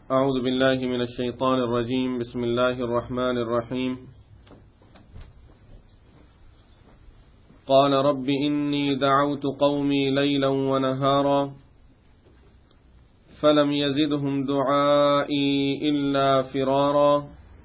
أعوذ بالله من الشيطان الرجيم بسم الله الرحمن الرحيم قال رب إني دعوت قومي ليلا ونهارا فلم يزدهم دعائي إلا فرارا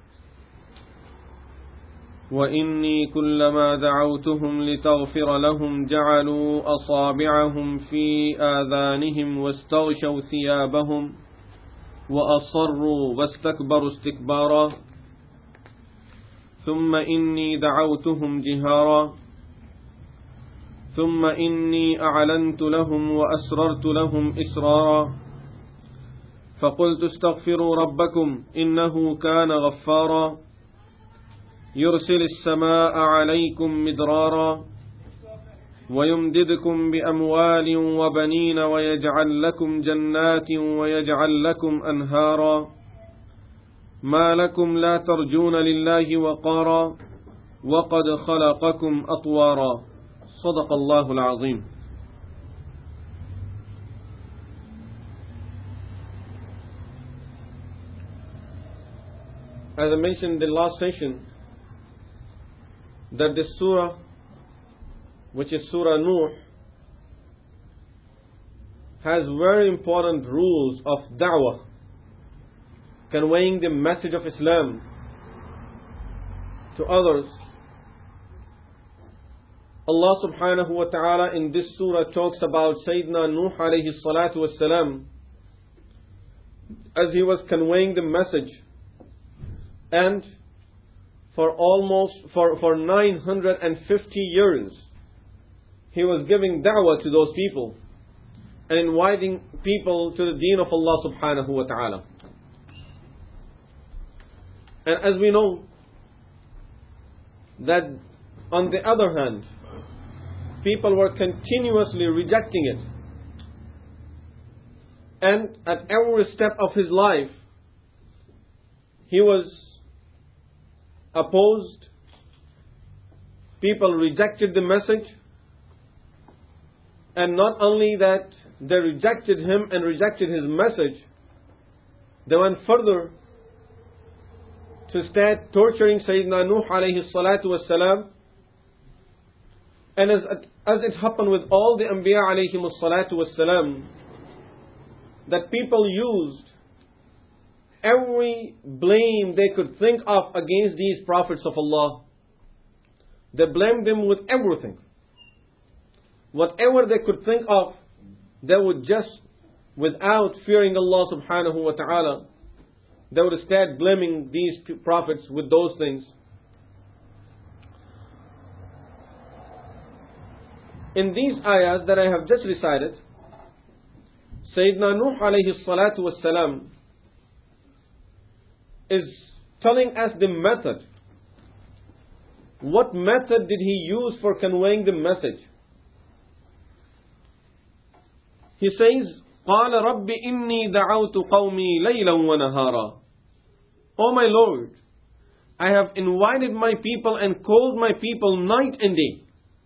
وإني كلما دعوتهم لتغفر لهم جعلوا أصابعهم في آذانهم واستغشوا ثيابهم وأصروا واستكبروا استكبارا ثم إني دعوتهم جهارا ثم إني أعلنت لهم وأسررت لهم إسرارا فقلت استغفروا ربكم إنه كان غفارا يرسل السماء عليكم مدرارا ويمددكم بأموال وبنين ويجعل لكم جنات ويجعل لكم أنهارا ما لكم لا ترجون لله وقارا وقد خلقكم أطوارا صدق الله العظيم. As I mentioned in the last session, that this surah, which is Surah Nuh, has very important rules of da'wah, conveying the message of Islam to others. Allah subhanahu wa ta'ala in this surah talks about Sayyidina Nuh alayhi salatu wassalam as he was conveying the message, and for 950 years he was giving da'wah to those people and inviting people to the deen of Allah subhanahu wa ta'ala. And as we know that on the other hand, people were continuously rejecting it, and at every step of his life he was opposed. People rejected the message, and not only that, they rejected him and rejected his message, they went further to start torturing Sayyidina Nuh alayhi salatu wassalam. And as it happened with all the Anbiya alayhimus salatu wassalam, that people used every blame they could think of against these prophets of Allah. They blamed them with everything. Whatever they could think of, they would just, without fearing Allah subhanahu wa ta'ala, they would start blaming these prophets with those things. In these ayahs that I have just recited, Sayyidina Nuh alayhi salatu wassalam is telling us the method. What method did he use for conveying the message? He says, قَالَ رَبِّ إِنِّي دَعَوْتُ قَوْمِي لَيْلًا وَنَهَارًا. O my Lord, I have invited my people and called my people night and day.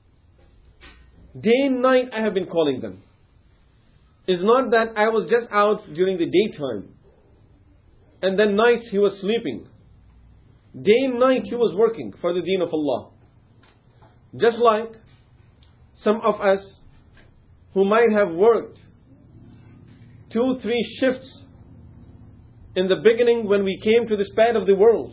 Day and night I have been calling them. It's not that I was just out during the daytime and then nights he was sleeping. Day and night he was working for the deen of Allah. Just like some of us who might have worked 2-3 shifts in the beginning when we came to this part of the world,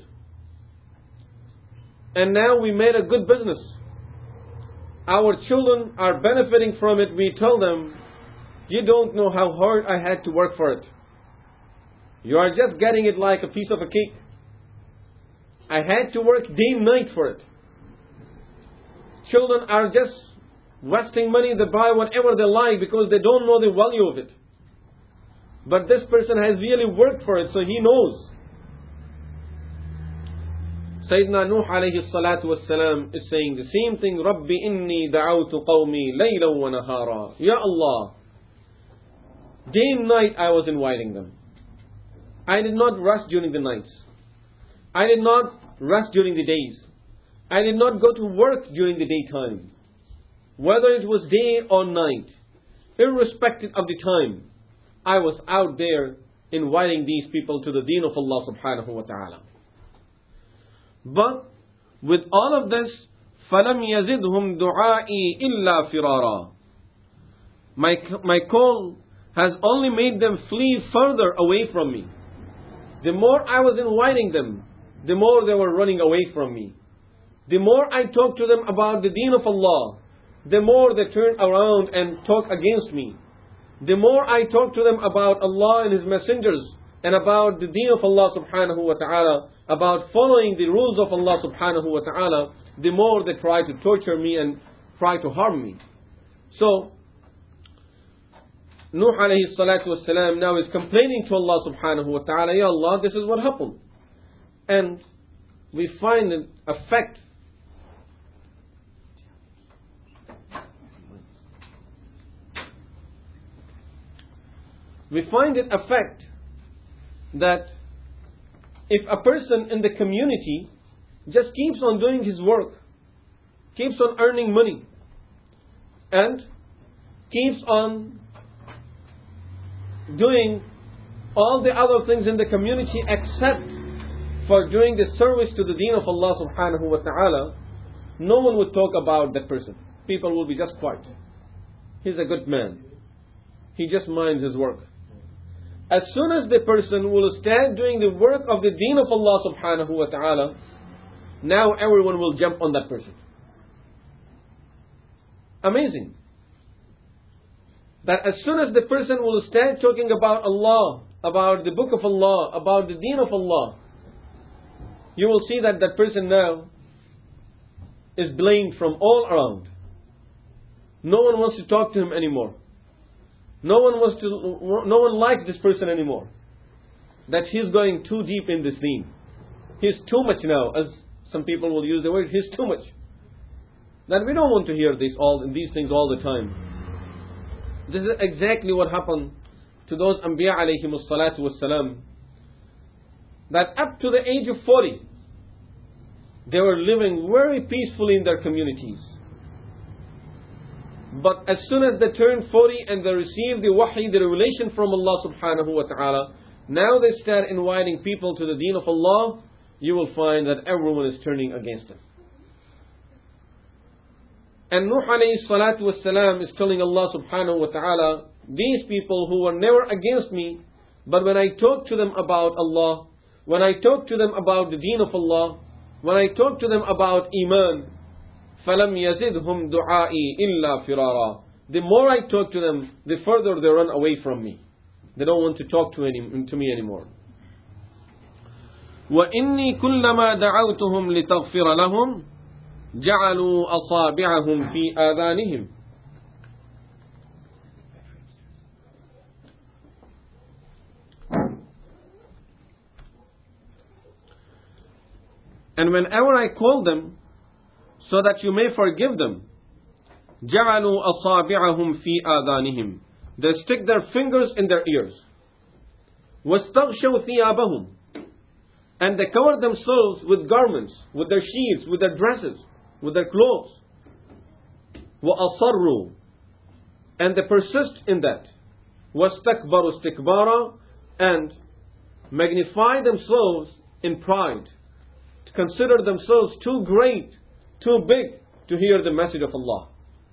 and now we made a good business. Our children are benefiting from it. We tell them, you don't know how hard I had to work for it. You are just getting it like a piece of a cake. I had to work day and night for it. Children are just wasting money. They buy whatever they like because they don't know the value of it. But this person has really worked for it, so he knows. Sayyidina Nuh alayhi salatu wassalam is saying the same thing. Rabbi inni da'awtu qawmi layla wa nahara. Ya Allah, day and night I was inviting them. I did not rest during the nights. I did not rest during the days. I did not go to work during the daytime. Whether it was day or night, irrespective of the time, I was out there inviting these people to the deen of Allah subhanahu wa ta'ala. But with all of this, فَلَمْ يَزِدْهُمْ دُعَائِي إِلَّا فِرَارًا. My call has only made them flee further away from me. The more I was inviting them, the more they were running away from me. The more I talked to them about the deen of Allah, the more they turned around and talked against me. The more I talked to them about Allah and His messengers, and about the deen of Allah subhanahu wa ta'ala, about following the rules of Allah subhanahu wa ta'ala, the more they try to torture me and try to harm me. So, Nuh alayhi salatu wasalam now is complaining to Allah subhanahu wa ta'ala, Ya Allah, this is what happened. And we find an effect. We find it effect that if a person in the community just keeps on doing his work, keeps on earning money, and keeps on doing all the other things in the community except for doing the service to the deen of Allah subhanahu wa ta'ala, no one would talk about that person. People will be just quiet. He's a good man. He just minds his work. As soon as the person will start doing the work of the deen of Allah subhanahu wa ta'ala, now everyone will jump on that person. Amazing. That as soon as the person will start talking about Allah, about the book of Allah, about the deen of Allah, you will see that that person now is blamed from all around. No one wants to talk to him anymore. No one likes this person anymore. That he's going too deep in this deen. He's too much now, as some people will use the word, he's too much. That we don't want to hear these things all the time. This is exactly what happened to those Anbiya alayhimus salatu wassalam. That up to the age of 40, they were living very peacefully in their communities. But as soon as they turned 40 and they received the wahi, the revelation from Allah subhanahu wa ta'ala, now they start inviting people to the deen of Allah, you will find that everyone is turning against them. And Nuh alayhi salatu wassalam is telling Allah subhanahu wa ta'ala, these people who were never against me, but when I talk to them about Allah, when I talk to them about the deen of Allah, when I talk to them about Iman, فَلَمْ يَزِدْهُمْ دُعَائِي إِلَّا فِرَارًا. The more I talk to them, the further they run away from me. They don't want to talk to me anymore. وَإِنِّي كُلَّمَا دَعَوْتُهُمْ لِتَغْفِرَ لَهُمْ جَعَلُوا أَصَابِعَهُمْ فِي آذَانِهِمْ. And whenever I call them, so that you may forgive them, جَعَلُوا أَصَابِعَهُمْ فِي آذَانِهِمْ. They stick their fingers in their ears. وَاسْتَغْشَوْا ثِيَابَهُمْ. And they cover themselves with garments, with their sheets, with their dresses, with their clothes. وَأَصَرُّوا. And they persist in that. وَاسْتَكْبَرُوا اسْتِكْبَارًا. And magnify themselves in pride. To consider themselves too great, too big to hear the message of Allah.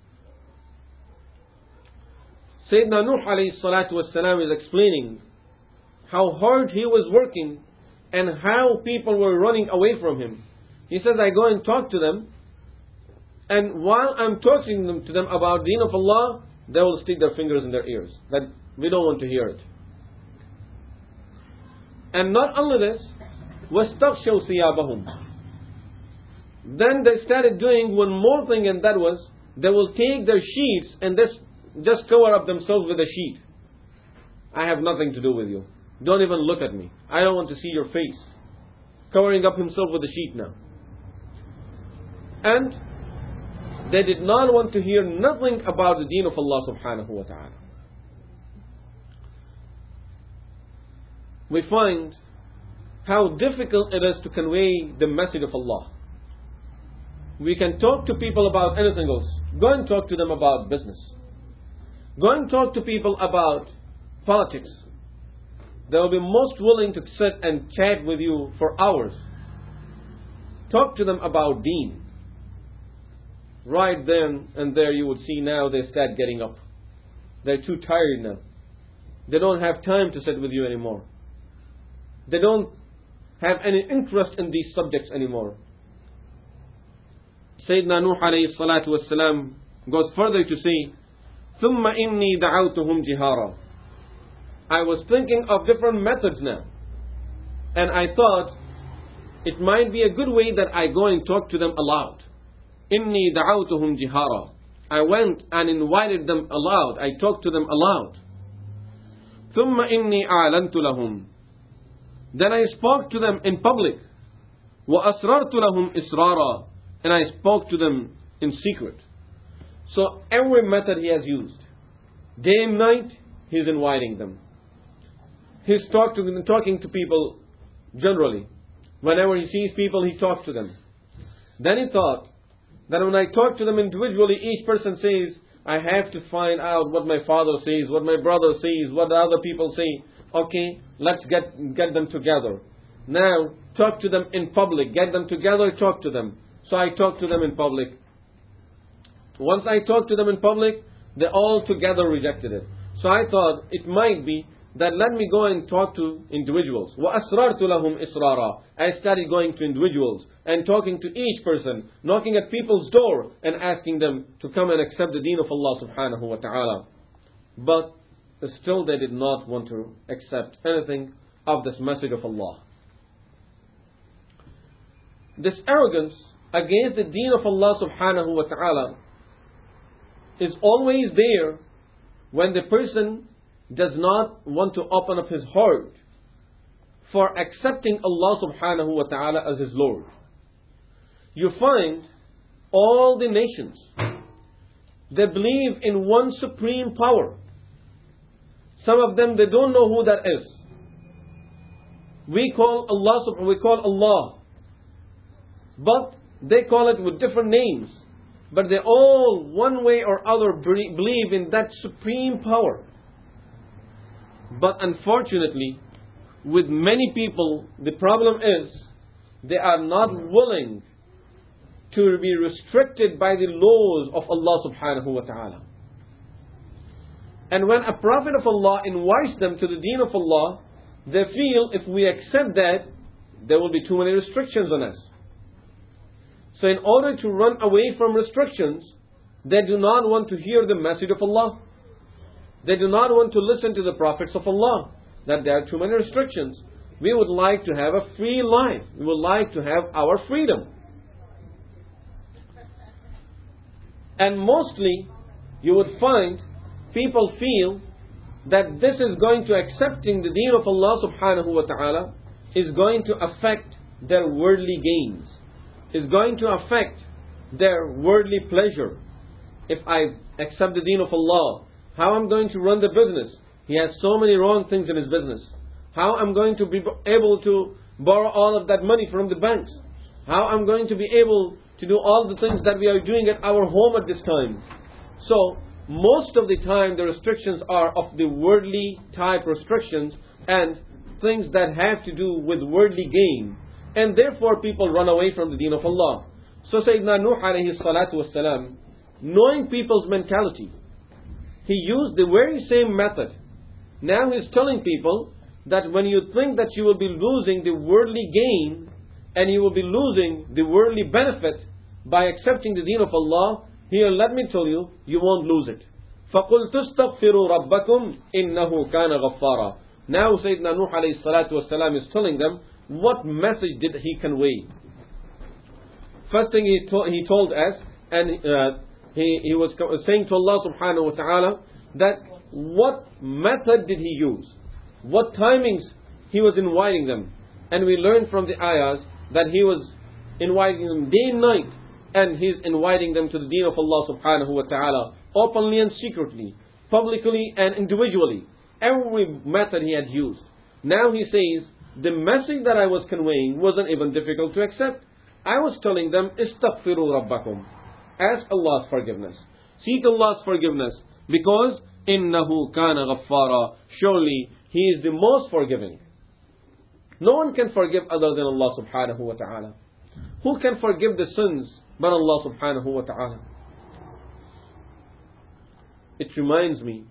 Sayyidina Nuh alayhi salatu wassalam is explaining how hard he was working and how people were running away from him. He says, I go and talk to them, and while I'm talking to them about the deen of Allah, they will stick their fingers in their ears. That we don't want to hear it. And not only this, وَاسْتَغْشَوْا ثِيَابَهُمْ. Then they started doing one more thing, and that was, they will take their sheets and just cover up themselves with a sheet. I have nothing to do with you. Don't even look at me. I don't want to see your face. Covering up himself with a sheet now. And they did not want to hear nothing about the deen of Allah subhanahu wa ta'ala. We find how difficult it is to convey the message of Allah. We can talk to people about anything else. Go and talk to them about business. Go and talk to people about politics. they will be most willing to sit and chat with you for hours. Talk to them about deen. Right then and there you would see now they start getting up. They're too tired now. They don't have time to sit with you anymore. They don't have any interest in these subjects anymore. Sayyidina Nuh alayhi salatu wassalam goes further to say, ثُمَّ إِنِّي دَعَوْتُهُمْ جِهَارًا. I was thinking of different methods now. And I thought it might be a good way that I go and talk to them aloud. إِنِّي دَعَوْتُهُمْ جِهَارًا. I went and invited them aloud. I talked to them aloud. ثُمَّ إِنِّي أَعْلَنْتُ لَهُمْ. Then I spoke to them in public. وَأَسْرَرْتُ لَهُمْ إِسْرَارًا. And I spoke to them in secret. So every method he has used. Day and night, he's inviting them. He's talking to people generally. Whenever he sees people, he talks to them. Then he thought that when I talk to them individually, each person says, I have to find out what my father says, what my brother says, what the other people say. Okay, let's get them together. Now, talk to them in public. Get them together, talk to them. So I talk to them in public. Once I talked to them in public, they all together rejected it. So I thought it might be that let me go and talk to individuals. وَأَسْرَرْتُ لَهُمْ إِسْرَارًا. I started going to individuals and talking to each person, knocking at people's door and asking them to come and accept the deen of Allah subhanahu wa ta'ala. But still they did not want to accept anything of this message of Allah. This arrogance against the deen of Allah subhanahu wa ta'ala is always there when the person does not want to open up his heart for accepting Allah subhanahu wa ta'ala as his Lord. You find all the nations, they believe in one supreme power. Some of them, they don't know who that is. We call Allah, but they call it with different names. But they all, one way or other, believe in that supreme power. But unfortunately, with many people, the problem is they are not willing to be restricted by the laws of Allah subhanahu wa ta'ala. And when a prophet of Allah invites them to the deen of Allah, they feel if we accept that, there will be too many restrictions on us. So in order to run away from restrictions, they do not want to hear the message of Allah. They do not want to listen to the prophets of Allah, that there are too many restrictions. We would like to have a free life. We would like to have our freedom. And mostly, you would find people feel that this is going to accepting the deen of Allah subhanahu wa ta'ala is going to affect their worldly gains, is going to affect their worldly pleasure. If I accept the deen of Allah, how I'm going to run the business? He has so many wrong things in his business. How I'm going to be able to borrow all of that money from the banks? How I'm going to be able to do all the things that we are doing at our home at this time? So, most of the time the restrictions are of the worldly type restrictions and things that have to do with worldly gain. And therefore people run away from the deen of Allah. So Sayyidina Nuh alayhi salatu wassalam, knowing people's mentality, he used the very same method. Now he's telling people that when you think that you will be losing the worldly gain and you will be losing the worldly benefit by accepting the deen of Allah, here let me tell you, you won't lose it. فَقُلْ تُسْتَغْفِرُوا رَبَّكُمْ إِنَّهُ كَانَ غَفَّارًا. Now Sayyidina Nuh alayhi salatu wassalam is telling them what message did he convey. First thing he told us, and he was saying to Allah subhanahu wa ta'ala that what method did he use, what timings he was inviting them. And we learned from the ayahs that he was inviting them day and night, and he's inviting them to the deen of Allah subhanahu wa ta'ala openly and secretly, publicly and individually. Every method he had used. Now he says, the message that I was conveying wasn't even difficult to accept. I was telling them, istaghfiru rabbakum. Ask Allah's forgiveness. Seek Allah's forgiveness. Because إِنَّهُ كَانَ غَفَّارًا, surely He is the most forgiving. No one can forgive other than Allah subhanahu wa ta'ala. Who can forgive the sins but Allah subhanahu wa ta'ala? It reminds me,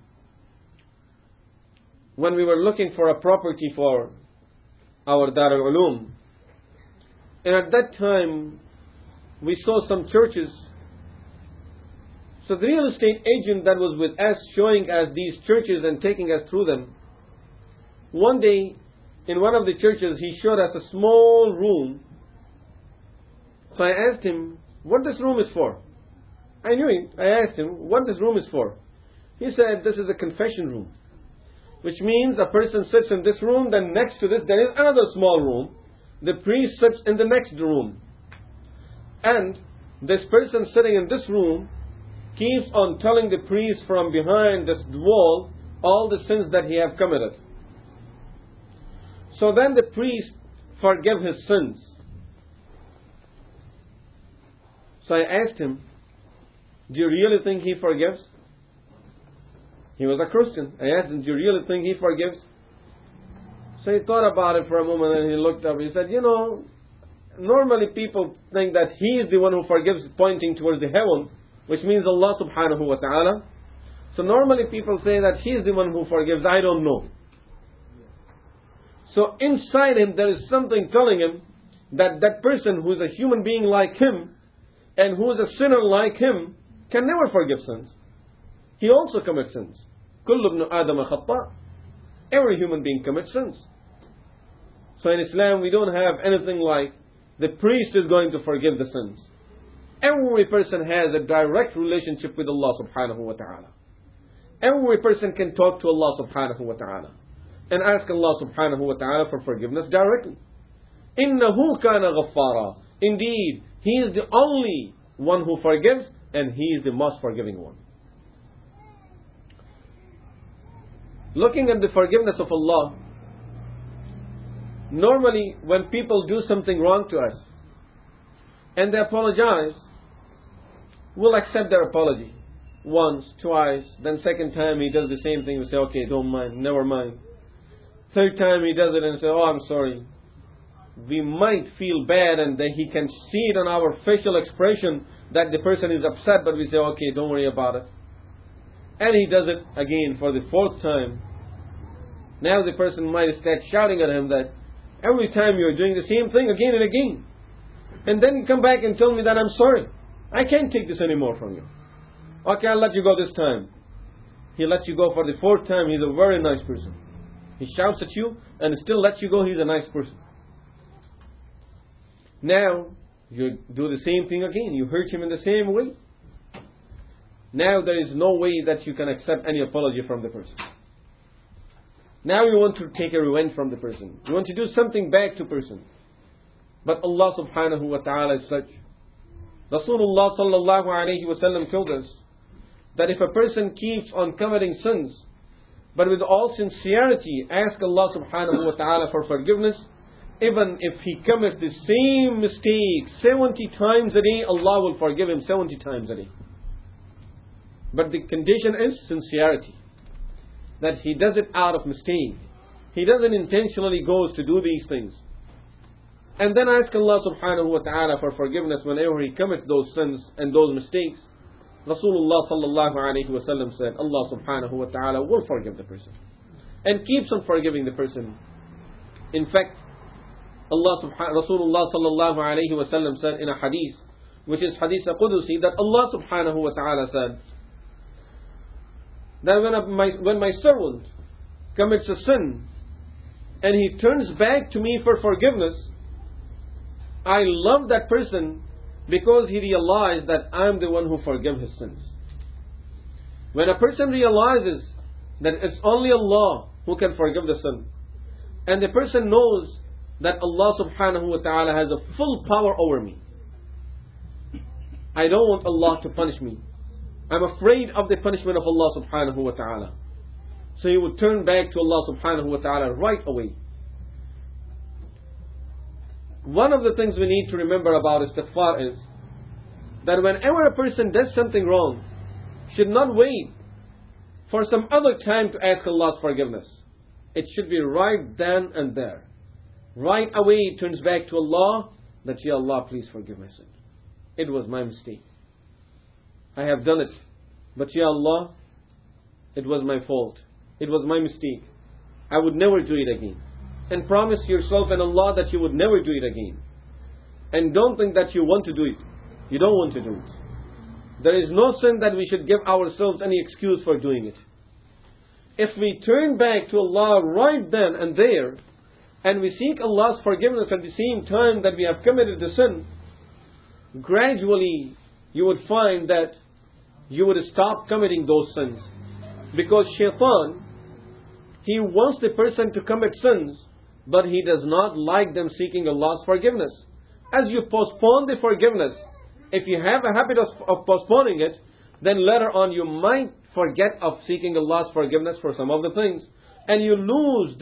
when we were looking for a property for our Dar al-Ulum, and at that time we saw some churches. So the real estate agent that was with us, showing us these churches and taking us through them, one day in one of the churches he showed us a small room. So I asked him what this room is for. I knew it. I asked him what this room is for. He said this is a confession room, which means a person sits in this room, then next to this there is another small room. The priest sits in the next room, and this person sitting in this room keeps on telling the priest from behind this wall all the sins that he have committed. So then the priest forgive his sins. So I asked him, do you really think he forgives? He was a Christian. I asked him, do you really think he forgives? So he thought about it for a moment and he looked up. He said, normally people think that he is the one who forgives, pointing towards the heaven, which means Allah subhanahu wa ta'ala. So normally people say that he is the one who forgives. I don't know. So inside him there is something telling him that that person who is a human being like him and who is a sinner like him can never forgive sins. He also commits sins. كُلُّ ابْنُ آدَمَ خَطَّاء. Every human being commits sins. So in Islam we don't have anything like the priest is going to forgive the sins. Every person has a direct relationship with Allah subhanahu wa ta'ala. Every person can talk to Allah subhanahu wa ta'ala and ask Allah subhanahu wa ta'ala for forgiveness directly. إِنَّهُ كَانَ غَفَّارًا. Indeed, He is the only one who forgives, and He is the most forgiving one. Looking at the forgiveness of Allah, normally when people do something wrong to us and they apologize, we'll accept their apology. Once, twice, then second time he does the same thing, we say, okay, don't mind, never mind. Third time he does it and say, oh, I'm sorry. We might feel bad, and then he can see it on our facial expression that the person is upset, but we say, okay, don't worry about it. And he does it again for the fourth time. Now the person might start shouting at him that every time you're doing the same thing again and again. And then you come back and tell me that I'm sorry. I can't take this anymore from you. Okay, I'll let you go this time. He lets you go for the fourth time. He's a very nice person. He shouts at you and still lets you go. He's a nice person. Now you do the same thing again. You hurt him in the same way. Now there is no way that you can accept any apology from the person. Now you want to take a revenge from the person. You want to do something back to person. But Allah subhanahu wa ta'ala is such. Rasulullah sallallahu alayhi wa sallam told us that if a person keeps on committing sins, but with all sincerity ask Allah subhanahu wa ta'ala for forgiveness, even if he commits the same mistake 70 times a day, Allah will forgive him 70 times a day. But the condition is sincerity. That he does it out of mistake. He doesn't intentionally goes to do these things. And then ask Allah subhanahu wa ta'ala for forgiveness whenever he commits those sins and those mistakes. Rasulullah sallallahu alayhi wa sallam said, Allah subhanahu wa ta'ala will forgive the person. And keeps on forgiving the person. In fact, Rasulullah sallallahu alayhi wa sallam said in a hadith, which is hadith Qudusi, that Allah subhanahu wa ta'ala said, that when my servant commits a sin and he turns back to me for forgiveness, I love that person because he realized that I'm the one who forgives his sins. When a person realizes that it's only Allah who can forgive the sin, and the person knows that Allah subhanahu wa ta'ala has a full power over me, I don't want Allah to punish me. I'm afraid of the punishment of Allah subhanahu wa ta'ala. So he would turn back to Allah subhanahu wa ta'ala right away. One of the things we need to remember about istighfar is that whenever a person does something wrong, should not wait for some other time to ask Allah's forgiveness. It should be right then and there. Right away it turns back to Allah, that, Ya Allah, please forgive my sin. It was my mistake. I have done it. But Ya Allah, it was my fault. It was my mistake. I would never do it again. And promise yourself and Allah that you would never do it again. And don't think that you want to do it. You don't want to do it. There is no sin that we should give ourselves any excuse for doing it. If we turn back to Allah right then and there, and we seek Allah's forgiveness at the same time that we have committed the sin, gradually you would find that you would stop committing those sins. Because shaitan, he wants the person to commit sins, but he does not like them seeking Allah's forgiveness. As you postpone the forgiveness, if you have a habit of postponing it, then later on you might forget of seeking Allah's forgiveness for some of the things, and you lose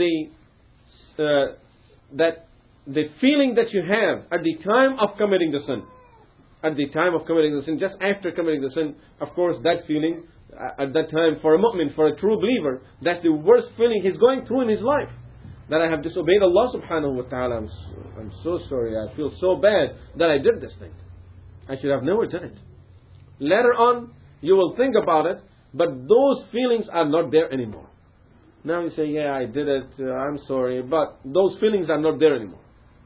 the feeling that you have at the time of committing the sin. At the time of committing the sin, just after committing the sin, of course, that feeling at that time for a mu'min, for a true believer, that's the worst feeling he's going through in his life. That I have disobeyed Allah subhanahu wa ta'ala. I'm so sorry. I feel so bad that I did this thing. I should have never done it. Later on, you will think about it, but those feelings are not there anymore. Now you say, yeah, I did it, I'm sorry, but those feelings are not there anymore.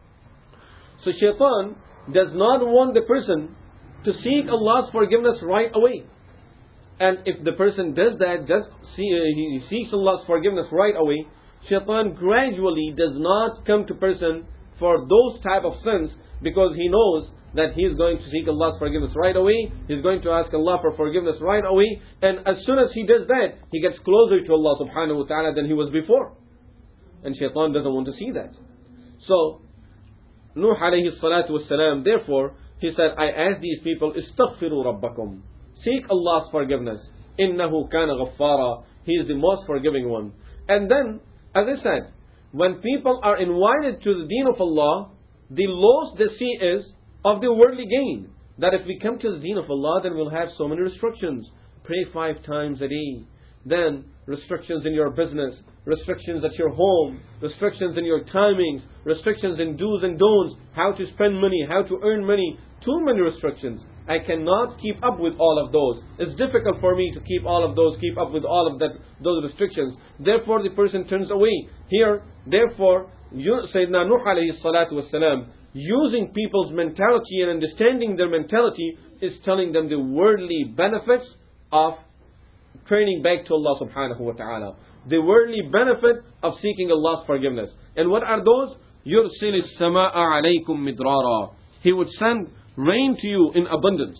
So shaitan does not want the person to seek Allah's forgiveness right away. And if the person does that, he seeks Allah's forgiveness right away, shaitan gradually does not come to person for those type of sins, because he knows that he is going to seek Allah's forgiveness right away. He's going to ask Allah for forgiveness right away. And as soon as he does that, he gets closer to Allah subhanahu wa ta'ala than he was before. And shaitan doesn't want to see that. So, Nuh alayhi salatu wassalam, therefore, he said, I ask these people, istaghfiru rabbakum. Seek Allah's forgiveness. Innahu kana ghaffara. He is the most forgiving one. And then, as I said, when people are invited to the deen of Allah, the loss they see is of the worldly gain. That if we come to the deen of Allah, then we'll have so many restrictions. Pray 5 times a day. Then restrictions in your business, restrictions at your home, restrictions in your timings, restrictions in do's and don'ts, how to spend money, how to earn money. Too many restrictions. I cannot keep up with all of those. It's difficult for me to keep all of those, keep up with all of those restrictions. Therefore the person turns away. Here, therefore, Sayyidina Nuh alayhi salatu wasalam, using people's mentality and understanding their mentality, is telling them the worldly benefits of turning back to Allah subhanahu wa ta'ala. The worldly benefit of seeking Allah's forgiveness. And what are those? يُرْسِلِ السَّمَاءَ عَلَيْكُمْ مِدْرَارًا. He would send rain to you in abundance.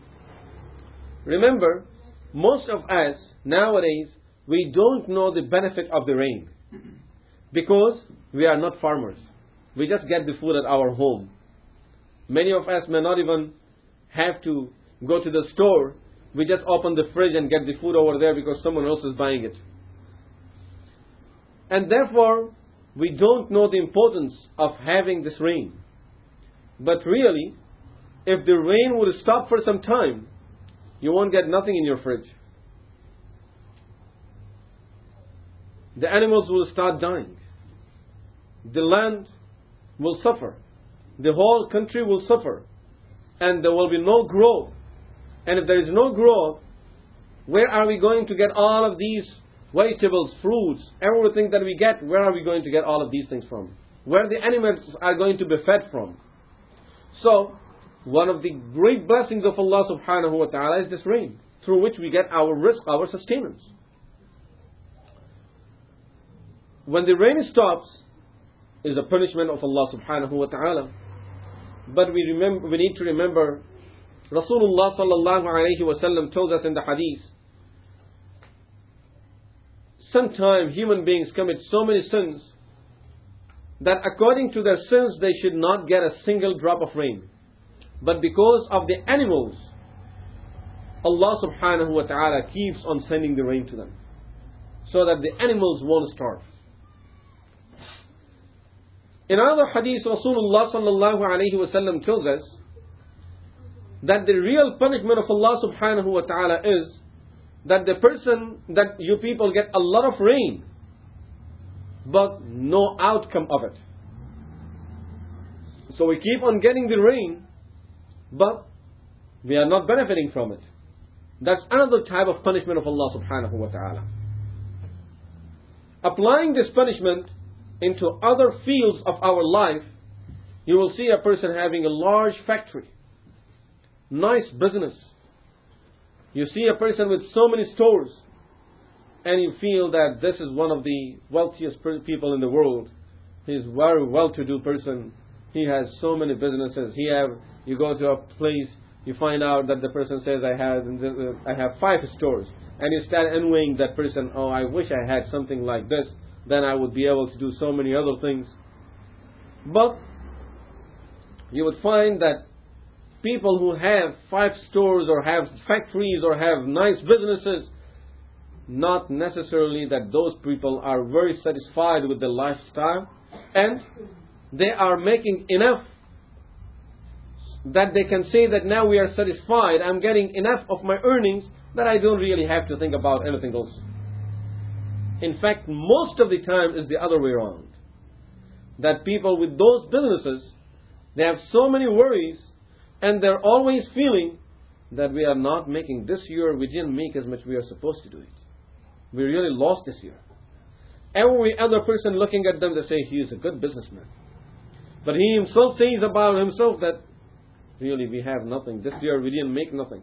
Remember, most of us nowadays, we don't know the benefit of the rain. Because we are not farmers. We just get the food at our home. Many of us may not even have to go to the store. We just open the fridge and get the food over there because someone else is buying it. And therefore, we don't know the importance of having this rain. But really, if the rain would stop for some time, you won't get nothing in your fridge. The animals will start dying. The land will suffer. The whole country will suffer. And there will be no growth. And if there is no growth, where are we going to get all of these vegetables, fruits, everything that we get? Where are we going to get all of these things from? Where the animals are going to be fed from? So, one of the great blessings of Allah subhanahu wa ta'ala is this rain, through which we get our rizq, our sustenance. When the rain stops, is a punishment of Allah subhanahu wa ta'ala. But we need to remember, Rasulullah sallallahu alayhi wa sallam tells us in the hadith, sometimes human beings commit so many sins that according to their sins they should not get a single drop of rain. But because of the animals, Allah subhanahu wa ta'ala keeps on sending the rain to them, so that the animals won't starve. In another hadith, Rasulullah sallallahu alayhi wa sallam tells us that the real punishment of Allah subhanahu wa ta'ala is that you people get a lot of rain, but no outcome of it. So we keep on getting the rain, but we are not benefiting from it. That's another type of punishment of Allah subhanahu wa ta'ala. Applying this punishment into other fields of our life, you will see a person having a large factory, nice business. You see a person with so many stores, and you feel that this is one of the wealthiest people in the world. He is a very well-to-do person. He has so many businesses. You go to a place, you find out that the person says, I have 5 stores. And you start envying that person, oh, I wish I had something like this. Then I would be able to do so many other things. But you would find that people who have 5 stores or have factories or have nice businesses, not necessarily that those people are very satisfied with their lifestyle, and they are making enough that they can say that now we are satisfied, I'm getting enough of my earnings that I don't really have to think about anything else. In fact, most of the time is the other way around. That people with those businesses, they have so many worries, and they're always feeling that we are not making this year, we didn't make as much we are supposed to do it. We really lost this year. Every other person looking at them, they say he is a good businessman. But he himself says about himself that really we have nothing. This year we didn't make nothing.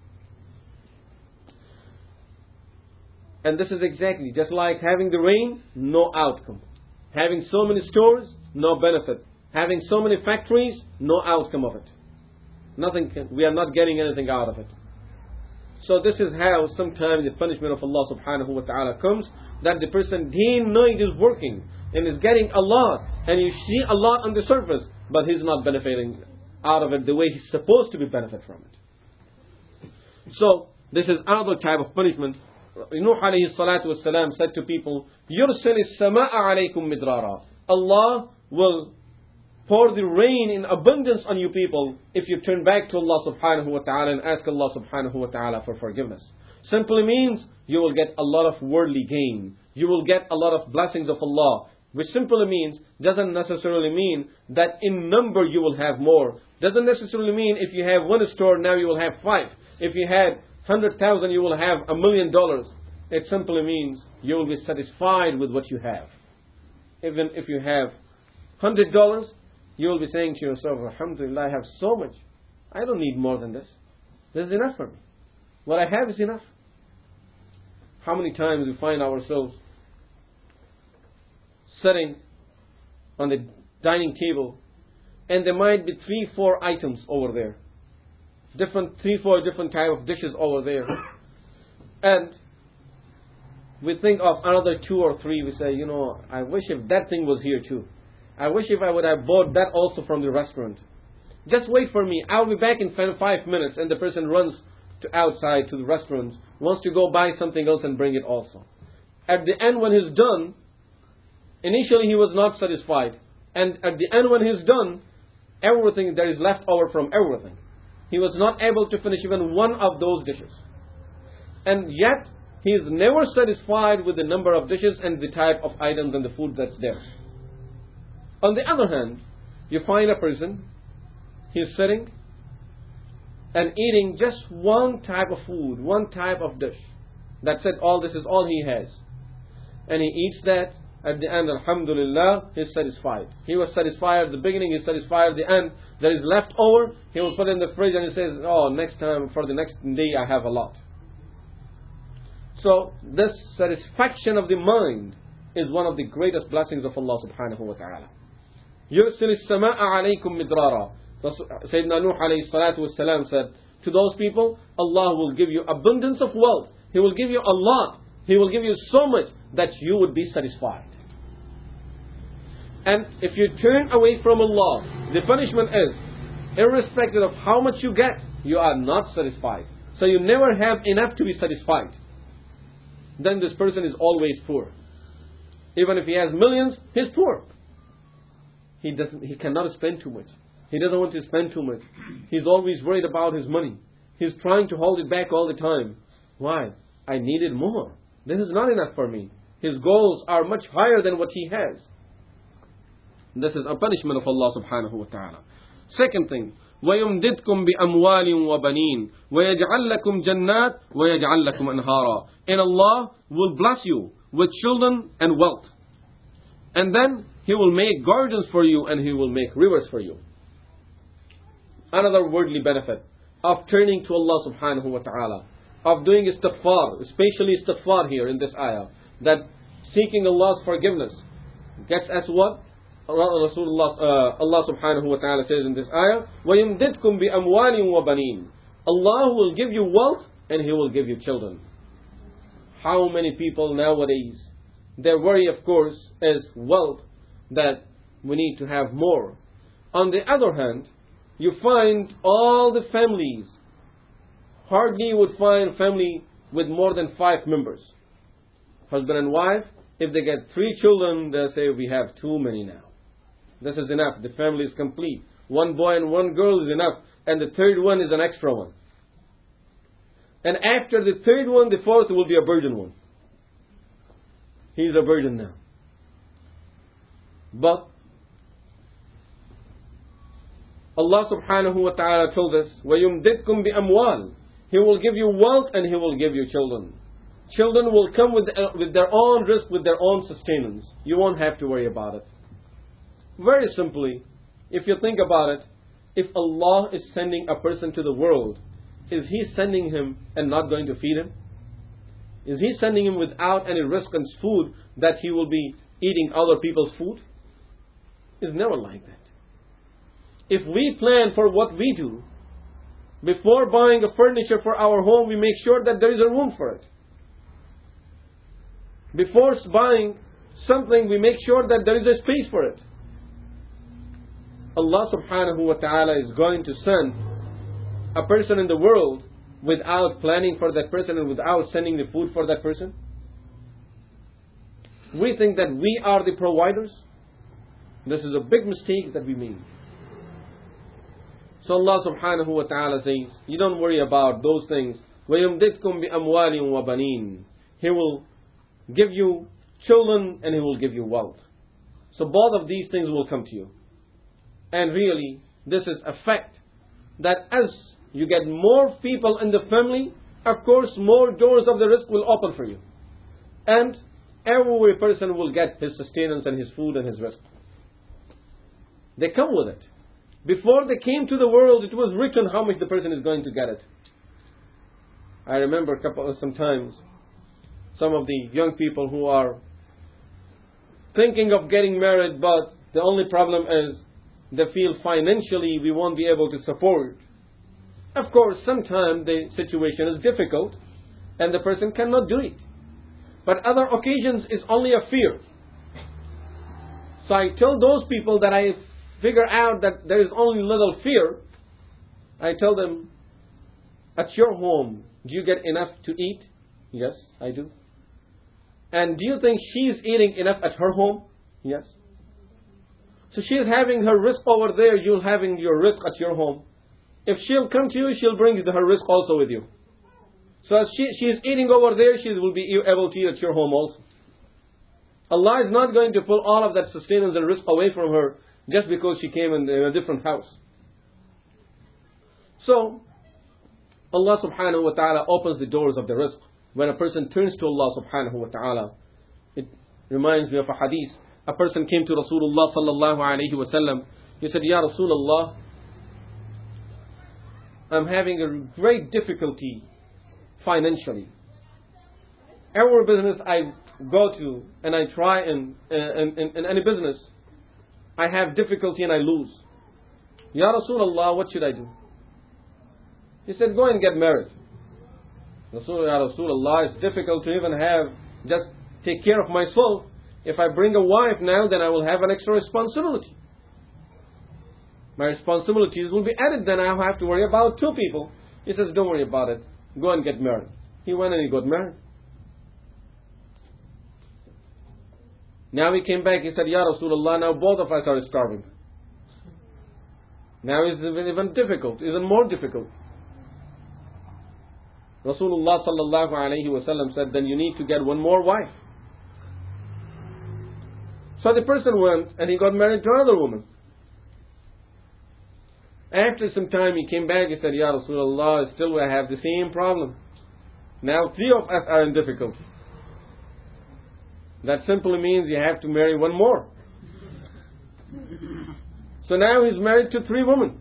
And this is exactly just like having the rain, no outcome. Having so many stores, no benefit. Having so many factories, no outcome of it. We are not getting anything out of it. So this is how sometimes the punishment of Allah subhanahu wa ta'ala comes, that the person day and night is working and is getting a lot, and you see a lot on the surface, but he's not benefiting out of it the way he's supposed to be benefit from it. So this is another type of punishment. Nuh alayhi salatu wasalam said to people, يُرْسِلِ السَّمَاءَ عَلَيْكُمْ مِدْرَارًا. Allah will pour the rain in abundance on you people if you turn back to Allah subhanahu wa ta'ala and ask Allah subhanahu wa ta'ala for forgiveness. Simply means you will get a lot of worldly gain. You will get a lot of blessings of Allah. Which simply means, doesn't necessarily mean that in number you will have more. Doesn't necessarily mean if you have 1 store, now you will have 5. If you had 100,000, you will have $1 million. It simply means you will be satisfied with what you have. Even if you have $100, you will be saying to yourself, Alhamdulillah, I have so much. I don't need more than this. This is enough for me. What I have is enough. How many times we find ourselves sitting on the dining table, and there might be 3-4 items over there. 3-4 different type of dishes over there. And we think of another 2 or 3. We say, I wish if that thing was here too. I wish if I would have bought that also from the restaurant. Just wait for me. I'll be back in 5 minutes. And the person runs outside to the restaurant, wants to go buy something else and bring it also. At the end when he's done, initially he was not satisfied. And at the end when he's done, everything that is left over from everything, he was not able to finish even one of those dishes. And yet, he is never satisfied with the number of dishes and the type of items and the food that's there. On the other hand, you find a person, he is sitting and eating just one type of food, one type of dish. That's it, this is all he has. And he eats that. At the end, alhamdulillah, he's satisfied. He was satisfied at the beginning, he's satisfied at the end. There is left over, he will put it in the fridge and he says, next time, for the next day, I have a lot. So, this satisfaction of the mind is one of the greatest blessings of Allah subhanahu wa ta'ala. يُرْسِلِ السَّمَاءَ عَلَيْكُمْ مِدْرَارًا. Sayyidina Nuh alayhi salatu wasalam said, to those people, Allah will give you abundance of wealth. He will give you a lot. He will give you so much that you would be satisfied. And if you turn away from Allah, the punishment is, irrespective of how much you get, you are not satisfied. So you never have enough to be satisfied. Then this person is always poor. Even if he has millions, he's poor. He cannot spend too much. He doesn't want to spend too much. He's always worried about his money. He's trying to hold it back all the time. Why? I needed more. This is not enough for me. His goals are much higher than what he has. This is a punishment of Allah subhanahu wa ta'ala. Second thing, وَيُمْدِدْكُمْ بِأَمْوَالٍ وَبَنِينَ وَيَجْعَلْ لَكُمْ جَنَّاتٍ وَيَجْعَلْ لَكُمْ أَنْهَارًا. And Allah will bless you with children and wealth. And then He will make gardens for you and He will make rivers for you. Another worldly benefit of turning to Allah subhanahu wa ta'ala, of doing istighfar, especially istighfar here in this ayah, that seeking Allah's forgiveness gets us what? Allah subhanahu wa ta'ala says in this ayah, وَيُمْدِدْكُمْ بِأَمْوَالٍ وَبَنِينَ. Allah will give you wealth and He will give you children. How many people nowadays, their worry of course is wealth, that we need to have more. On the other hand, you find all the families, hardly you would find a family with more than 5 members. Husband and wife, if they get 3 children, they'll say, we have too many now. This is enough. The family is complete. 1 boy and 1 girl is enough. And the 3rd one is an extra one. And after the 3rd one, the 4th will be a virgin one. He's a virgin now. But Allah subhanahu wa ta'ala told us, وَيُمْدِدْكُمْ بِأَمْوَالٍ. He will give you wealth and He will give you children. Children will come with their own risk, with their own sustenance. You won't have to worry about it. Very simply, if you think about it, if Allah is sending a person to the world, is He sending him and not going to feed him? Is He sending him without any risk and food that he will be eating other people's food? It's never like that. If we plan for what we do, before buying a furniture for our home, we make sure that there is a room for it. Before buying something, we make sure that there is a space for it. Allah subhanahu wa ta'ala is going to send a person in the world without planning for that person and without sending the food for that person? We think that we are the providers. This is a big mistake that we made. So Allah subhanahu wa ta'ala says, you don't worry about those things. وَيُمْدِدْكُمْ بِأَمْوَالٍ وَبَنِينَ. He will give you children and He will give you wealth. So both of these things will come to you. And really, this is a fact that as you get more people in the family, of course, more doors of the risk will open for you. And every person will get his sustenance and his food and his risk. They come with it. Before they came to the world, it was written how much the person is going to get it. I remember sometimes some of the young people who are thinking of getting married, but the only problem is they feel financially we won't be able to support. Of course, sometimes the situation is difficult and the person cannot do it. But other occasions is only a fear. So I tell those people that I figure out that there is only little fear, I tell them, at your home, do you get enough to eat? Yes, I do. And do you think she's eating enough at her home? Yes. So she's having her risk over there, you're having your risk at your home. If she'll come to you, she'll bring her risk also with you. So as she's eating over there, she will be able to eat at your home also. Allah is not going to pull all of that sustenance and risk away from her just because she came in a different house. So, Allah subhanahu wa ta'ala opens the doors of the risk. When a person turns to Allah subhanahu wa ta'ala, it reminds me of a hadith. A person came to Rasulullah sallallahu alayhi wa sallam. He said, Ya Rasulullah, I'm having a great difficulty financially. Every business I go to and I try in any business, I have difficulty and I lose. Ya Rasulullah, what should I do? He said, go and get married. Ya Rasulullah, it's difficult to even just take care of myself. If I bring a wife now, then I will have an extra responsibility. My responsibilities will be added, then I'll have to worry about 2 people. He says, don't worry about it. Go and get married. He went and he got married. Now he came back, he said, Ya Rasulullah, now both of us are starving. Now it's even difficult, even more difficult. Rasulullah sallallahu alayhi wasallam said, then you need to get one more wife. So the person went and he got married to another woman. After some time he came back, he said, Ya Rasulullah, still I have the same problem. Now 3 of us are in difficulty. That simply means you have to marry one more. So now he's married to 3 women.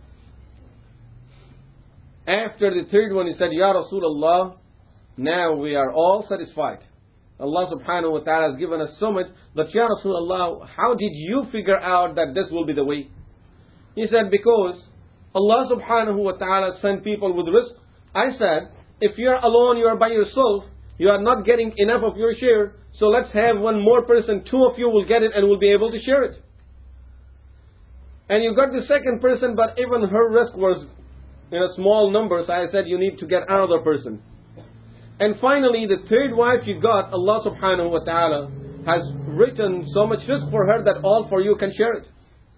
After the 3rd one he said, Ya Rasulullah, now we are all satisfied. Allah subhanahu wa ta'ala has given us so much, but Ya Rasulullah, how did you figure out that this will be the way? He said, because Allah subhanahu wa ta'ala sent people with rizq. I said, if you are alone, you are by yourself, you are not getting enough of your share, so let's have one more person, 2 of you will get it and will be able to share it. And you got the 2nd person, but even her risk was in a small number, so I said you need to get another person. And finally, the 3rd wife you got, Allah subhanahu wa ta'ala has written so much risk for her that all for you can share it.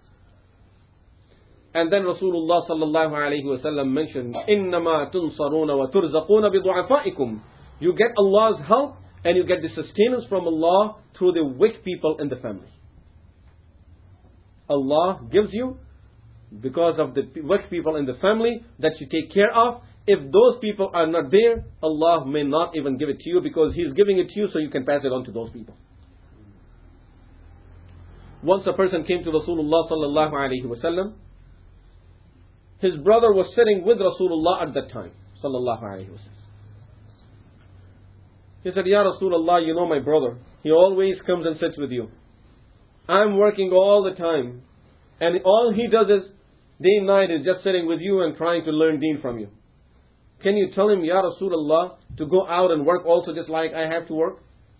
And then Rasulullah sallallahu alayhi wa sallam mentioned, إِنَّمَا تُنصَرُونَ وَتُرْزَقُونَ بِضُعَفَائِكُمْ. You get Allah's help and you get the sustenance from Allah through the weak people in the family. Allah gives you because of the weak people in the family that you take care of. If those people are not there, Allah may not even give it to you because He's giving it to you so you can pass it on to those people. Once a person came to Rasulullah sallallahu alayhi wa sallam. His brother was sitting with Rasulullah at that time, sallallahu alayhi wa sallam. He said, Ya Rasulullah, you know my brother. He always comes and sits with you. I'm working all the time. And all he does is, day and night, is just sitting with you and trying to learn deen from you. Can you tell him, Ya Rasulullah, to go out and work also just like I have to work?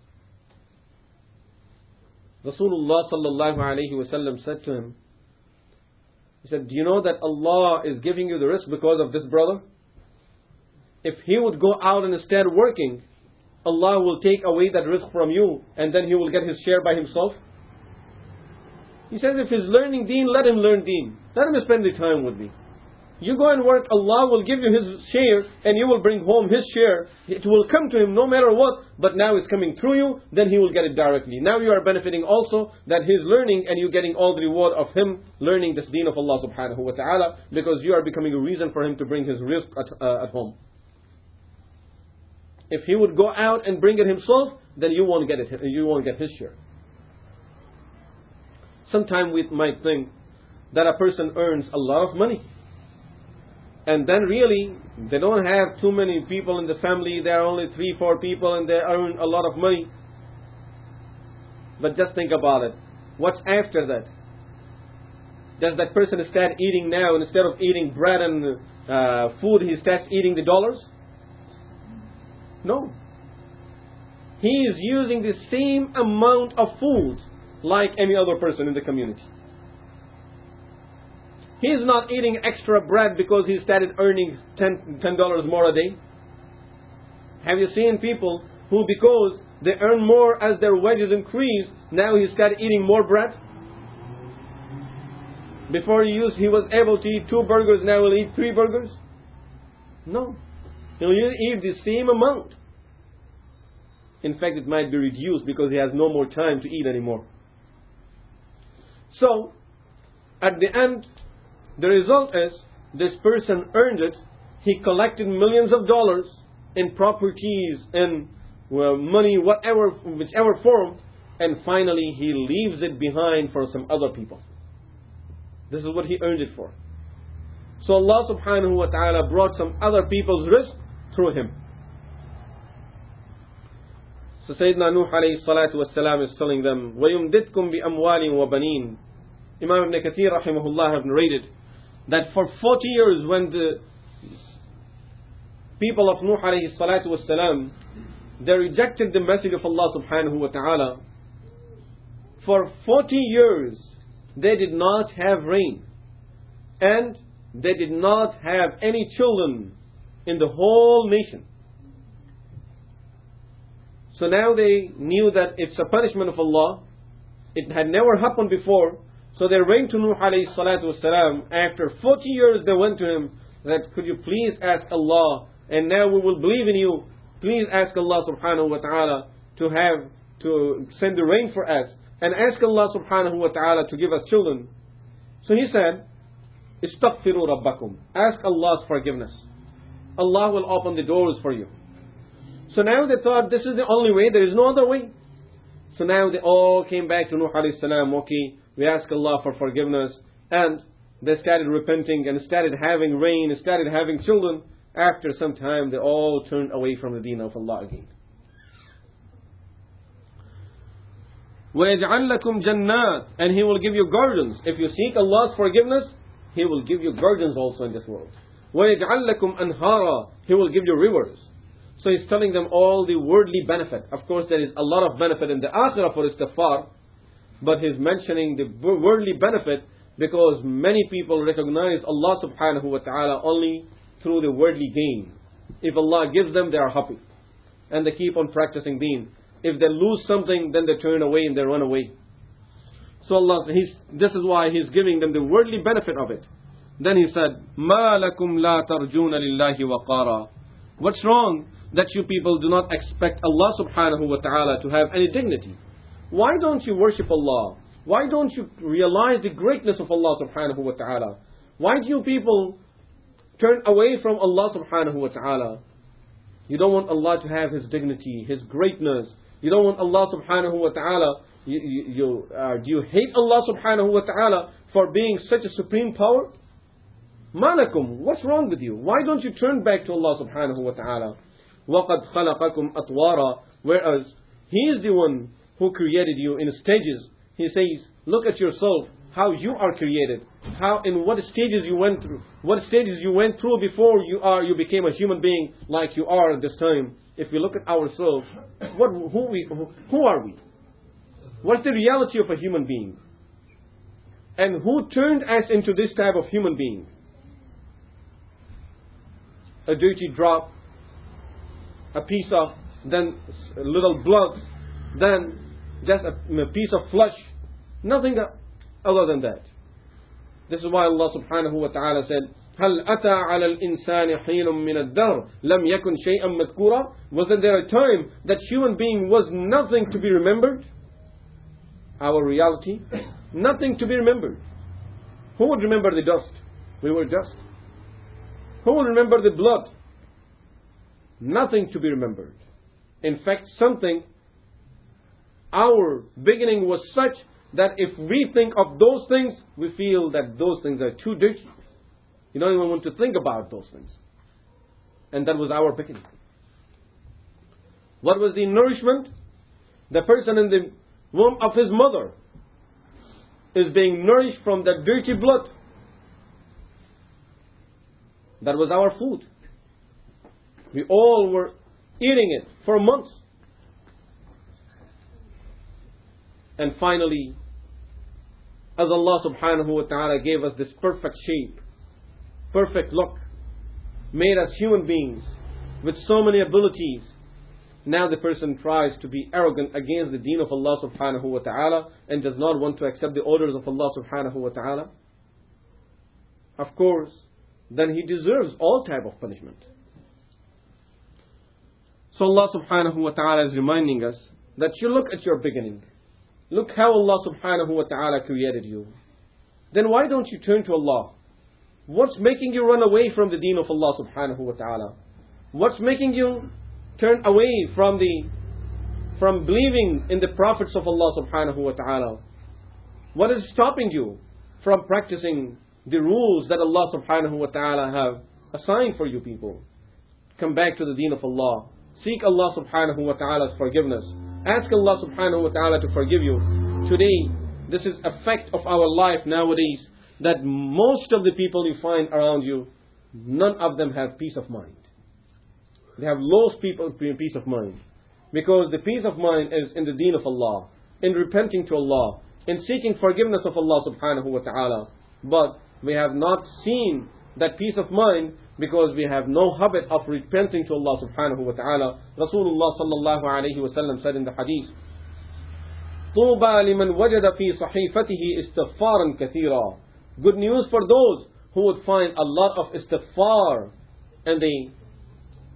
Rasulullah sallallahu alayhi wa sallam said to him, he said, do you know that Allah is giving you the risk because of this brother? If he would go out and instead working, Allah will take away that risk from you and then he will get his share by himself. He says, if he's learning deen, let him learn deen. Let him spend the time with me. You go and work, Allah will give you His share and you will bring home His share. It will come to him no matter what, but now it's coming through you, then he will get it directly. Now you are benefiting also that he's learning and you're getting all the reward of him learning this deen of Allah subhanahu wa ta'ala because you are becoming a reason for him to bring his rizq at home. If he would go out and bring it himself, then you won't get it. You won't get his share. Sometimes we might think that a person earns a lot of money. And then really, they don't have too many people in the family. There are only 3-4 people and they earn a lot of money. But just think about it. What's after that? Does that person start eating now, and instead of eating bread and food, he starts eating the dollars? No. He is using the same amount of food like any other person in the community. He's not eating extra bread because he started earning $10 more a day. Have you seen people who, because they earn more as their wages increase, now he started eating more bread? Before he was able to eat 2 burgers, now he'll eat 3 burgers? No. He'll eat the same amount. In fact, it might be reduced because he has no more time to eat anymore. So, at the end, the result is, this person earned it, he collected millions of dollars in properties, in money, whichever form, and finally he leaves it behind for some other people. This is what he earned it for. So Allah subhanahu wa ta'ala brought some other people's risk through him. So Sayyidina Nuh alayhi salatu wassalam is telling them, وَيُمْدِدْكُمْ بِأَمْوَالٍ وَبَنِينَ. Imam Ibn Kathir rahimahullah have narrated that for 40 years when the people of Nuh alayhi salatu wassalam, they rejected the message of Allah subhanahu wa ta'ala, for 40 years they did not have rain and they did not have any children in the whole nation. So now they knew that it's a punishment of Allah. It had never happened before. So they went to Nuh alayhi salatu wasalam. After 40 years they went to him that, could you please ask Allah and now we will believe in you. Please ask Allah subhanahu wa ta'ala to send the rain for us, and ask Allah subhanahu wa ta'ala to give us children. So he said, Istaghfiru rabbakum. Ask Allah's forgiveness. Allah will open the doors for you. So now they thought this is the only way, there is no other way. So now they all came back to Nuh alayhi salam. Okay, we ask Allah for forgiveness, and they started repenting and started having rain and started having children. After some time they all turned away from the deen of Allah again. وَيَجْعَلْ لَكُمْ جَنَّاتٍ, and He will give you gardens. If you seek Allah's forgiveness, He will give you gardens also in this world. وَيَجْعَلْ لَكُمْ أَنْهَارًا, He will give you rivers. So He's telling them all the worldly benefit. Of course there is a lot of benefit in the akhirah for istighfar, but He's mentioning the worldly benefit because many people recognize Allah subhanahu wa ta'ala only through the worldly gain. If Allah gives them, they are happy, and they keep on practicing deen. If they lose something, then they turn away and they run away. So Allah, this is why He's giving them the worldly benefit of it. Then He said, مَا لَكُمْ لَا تَرْجُونَ لِلَّهِ وَقَارًا. What's wrong that you people do not expect Allah subhanahu wa ta'ala to have any dignity? Why don't you worship Allah? Why don't you realize the greatness of Allah subhanahu wa ta'ala? Why do you people turn away from Allah subhanahu wa ta'ala? You don't want Allah to have His dignity, His greatness. You don't want Allah subhanahu wa ta'ala. Do you hate Allah subhanahu wa ta'ala for being such a supreme power? Malakum, what's wrong with you? Why don't you turn back to Allah subhanahu wa ta'ala? وَقَدْ خَلَقَكُمْ أَطْوَارًا. Whereas He is the one who created you in stages. He says, look at yourself, how you are created, how in what stages you went through, before you became a human being like you are at this time. If we look at ourselves, who are we? What's the reality of a human being? And who turned us into this type of human being? A dirty drop, a piece of, then a little blood, then just a piece of flesh. Nothing other than that. This is why Allah subhanahu wa ta'ala said, هَلْ أَتَى عَلَى الْإِنسَانِ حِينٌ مِّنَ الدَّهْرِ لَمْ يَكُنْ شَيْئًا مَذْكُورًا. Wasn't there a time that human being was nothing to be remembered? Our reality, nothing to be remembered. Who would remember the dust? We were dust. Who would remember the blood? Nothing to be remembered. In fact, our beginning was such that if we think of those things, we feel that those things are too dirty. You don't even want to think about those things. And that was our beginning. What was the nourishment? The person in the womb of his mother is being nourished from that dirty blood. That was our food. We all were eating it for months. And finally, as Allah subhanahu wa ta'ala gave us this perfect shape, perfect look, made us human beings with so many abilities, now the person tries to be arrogant against the deen of Allah subhanahu wa ta'ala and does not want to accept the orders of Allah subhanahu wa ta'ala. Of course, then he deserves all type of punishment. So Allah subhanahu wa ta'ala is reminding us that you look at your beginning. Look how Allah subhanahu wa ta'ala created you. Then why don't you turn to Allah? What's making you run away from the deen of Allah subhanahu wa ta'ala? What's making you turn away from believing in the prophets of Allah subhanahu wa ta'ala? What is stopping you from practicing the rules that Allah subhanahu wa ta'ala have assigned for you people? Come back to the deen of Allah. Seek Allah subhanahu wa ta'ala's forgiveness. Ask Allah subhanahu wa ta'ala to forgive you. Today, this is a fact of our life nowadays, that most of the people you find around you, none of them have peace of mind. They have lost peace of mind. Because the peace of mind is in the deen of Allah, in repenting to Allah, in seeking forgiveness of Allah subhanahu wa ta'ala. But we have not seen that peace of mind because we have no habit of repenting to Allah subhanahu wa ta'ala. Rasulullah sallallahu alayhi wa sallam said in the hadith, طُوبَى لِمَنْ وَجَدَ فِي صَحِيفَتِهِ إِسْتِغْفَارًا كَثِيرًا. Good news for those who would find a lot of istighfar in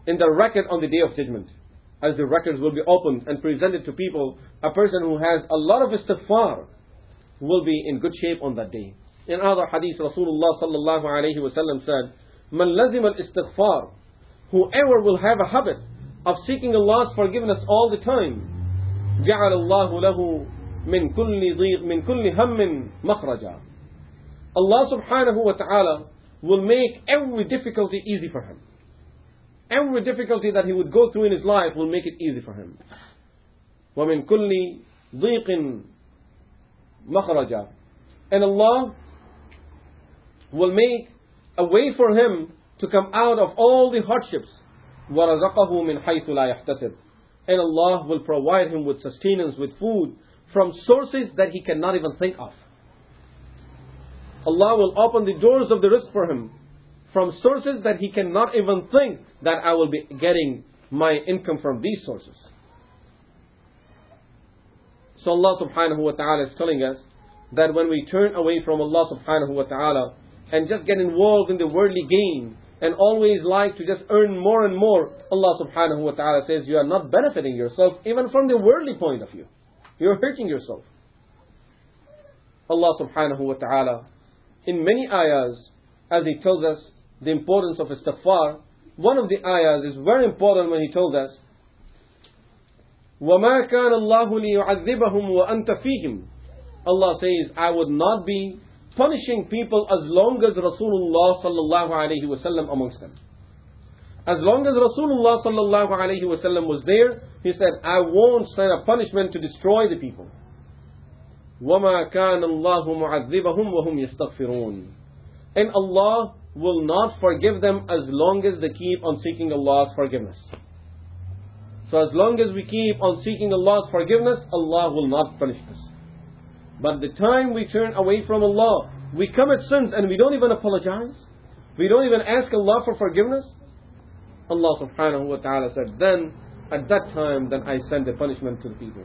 in the record on the Day of Judgment. As the records will be opened and presented to people, a person who has a lot of istighfar will be in good shape on that day. In other hadith, Rasulullah sallallahu alayhi wa sallam said, Man lazim al-istighfar, whoever will have a habit of seeking Allah's forgiveness all the time, جعل الله له من كل ضيق من كل هم مخرجا. Allah subhanahu wa ta'ala will make every difficulty easy for him. Every difficulty that he would go through in his life will make it easy for him. وَمِن كُلِّ ضِيقٍ مَخْرَجًا. And Allah will make a way for him to come out of all the hardships. وَرَزَقَهُ مِنْ حَيْثُ لَا يَحْتَسِبْ. And Allah will provide him with sustenance, with food, from sources that he cannot even think of. Allah will open the doors of the rizq for him, from sources that he cannot even think that I will be getting my income from these sources. So Allah subhanahu wa ta'ala is telling us that when we turn away from Allah subhanahu wa ta'ala and just get involved in the worldly gain and always like to just earn more and more, Allah subhanahu wa ta'ala says you are not benefiting yourself even from the worldly point of view. You are hurting yourself. Allah subhanahu wa ta'ala in many ayahs, as He tells us the importance of istighfar, one of the ayahs is very important when He told us, وَمَا كَانَ اللَّهُ لِيُعَذِّبَهُمْ وَأَنْتَ فِيهِمْ. Allah says, I would not be punishing people as long as Rasulullah sallallahu alayhi wa sallam amongst them. As long as Rasulullah sallallahu alayhi wa sallam was there, He said, I won't send a punishment to destroy the people. وَمَا كَانَ اللَّهُ مُعَذِّبَهُمْ وَهُمْ يَسْتَغْفِرُونَ. And Allah will not forgive them as long as they keep on seeking Allah's forgiveness. So as long as we keep on seeking Allah's forgiveness, Allah will not punish us. But the time we turn away from Allah, we commit sins and we don't even apologize, we don't even ask Allah for forgiveness, Allah subhanahu wa ta'ala said, then at that time, then I send the punishment to the people.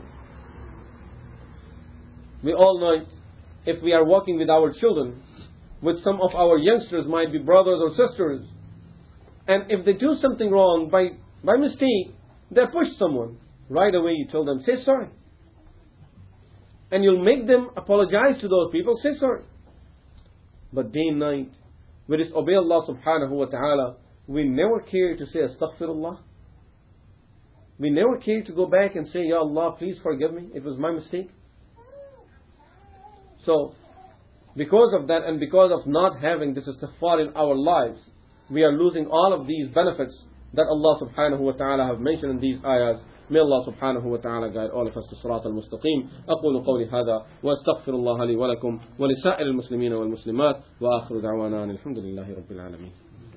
We all know, if we are walking with our children, with some of our youngsters, might be brothers or sisters, and if they do something wrong by mistake, they push someone, right away you tell them, say sorry. And you'll make them apologize to those people, say sorry. But day and night, we disobey Allah subhanahu wa ta'ala, we never care to say astaghfirullah. We never care to go back and say, Ya Allah, please forgive me, it was my mistake. So, because of that and because of not having this istighfar in our lives, we are losing all of these benefits that Allah subhanahu wa ta'ala have mentioned in these ayahs. May Allah subhanahu wa ta'ala guide all of us to Sirat al-Mustaqim. أقول قولي هذا وأستغفر الله لي ولكم ولسائر المسلمين والمسلمات وآخر دعوانا الحمد لله رب العالمين.